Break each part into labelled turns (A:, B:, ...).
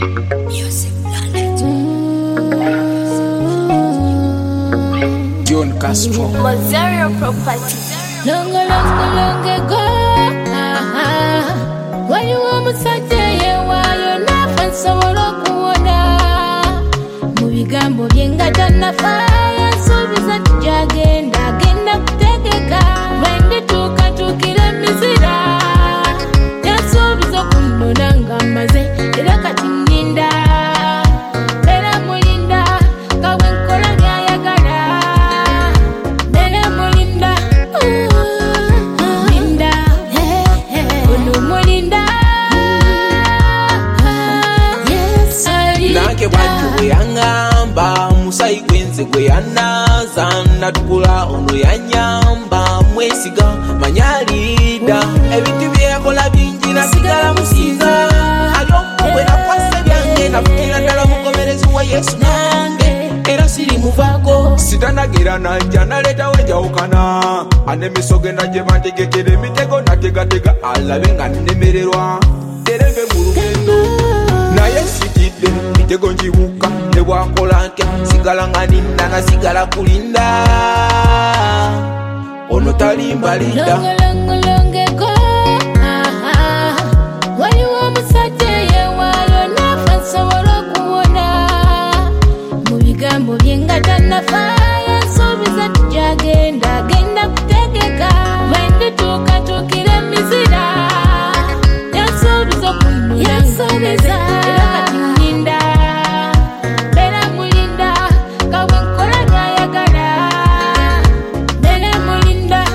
A: John Castro
B: Mazario Property.
C: Long ago. When you want to say why you're not fun, so Mubigambo yenga jana fire, so bisa jagenda, agenda kutegeka. Wende tukile mizira, ya so bisa kunonanga maze, ila katininda. Bela mulinda, kawe nkola nyayagala. Bela mulinda, linda, unu mulinda. Yes,
A: Nake watu yangamba musai kwenze kwe anaza natukula ono yanyamba mwesiga manyalida ebintu byekola bingi nasigala musinza alyombwe nakwasa byange nafukira ddala mukomerezi wa Yesu nange era siri muvako sitanagira najja naleetawo enjawukana anemisoge najje bantegekera emitego nategatega alabe nga nnemererwa tereve mu lugendo naye sitidde mitego njibuka ne bwakola ntya sigala nga ninna nasigala kulinda ono talimbalinda
C: long ago. Waliwo omusajja yeewaayo n'afa nsobola okuwona. Mu bigambo bye nga tannafaayo nsuubiza tujagenda agenda kutegeka. Bwendituukatuukira emizira yansuubiza okununanga era kati nninda. Beera mulinda kawe nkola by'ayagala. Beera mulinda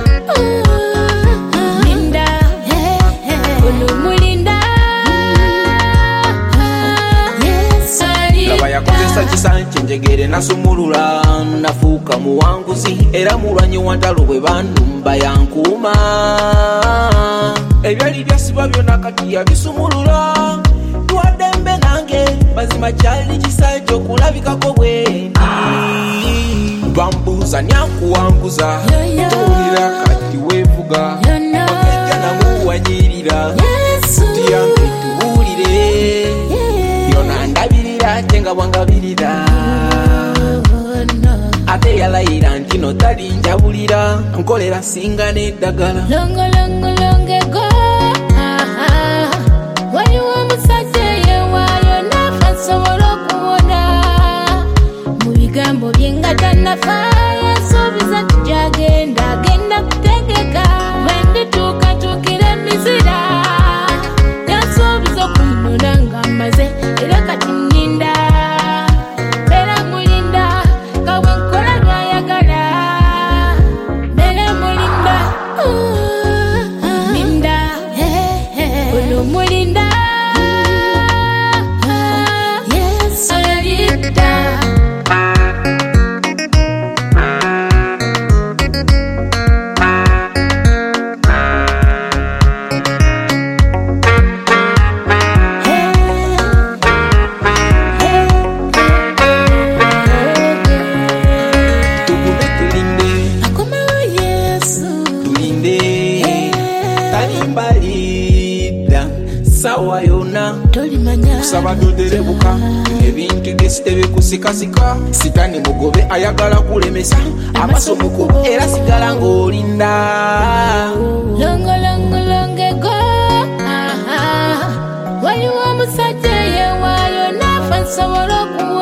C: linda unu mulinda. Yes,
A: laba yakozesa kisanki njegere nasumulula nafuuka muwanguzi era mulwanyi wantalo bwe bandumba yankuuma ebyali byasiba byonna kati yabisumulula twaddembe nange mazima kyali kisanki okulabikako bwendi bambuuza nyankuwanguza tuwulira kati weevuga magejja namuwanyirira tiyange tuwulire yona ndabirira ate nga bwangabirira ate yalayira nti no talinjabulira nkolera singa n'eddagala
C: long ago. Waliwo omusajja yeewaayo n'afa nsobola okuwona. Mu bigambo bye nga tannafaayo nsuubiza tujagenda agenda kutegeka. Bwendituukatuukira emizira yansuubiza okununanga maze era kati nninda. Beera mulinda kawe nkola by'ayagala. Beera mulinda linda unu mulinda. Yes, linda.
A: tugume tulinde
C: Akomewo Yesu.
A: tulinde talimbalidda sawa yona
C: Tolimanya
A: kusaba toterebuka ebintu byesite bikusikasika sitani mugobe ayagala kulemesa amaso mukubu era sigala ng'olinda
C: long ago. Waliwo omusajja yeewaayo n'afa nsobola okuwona.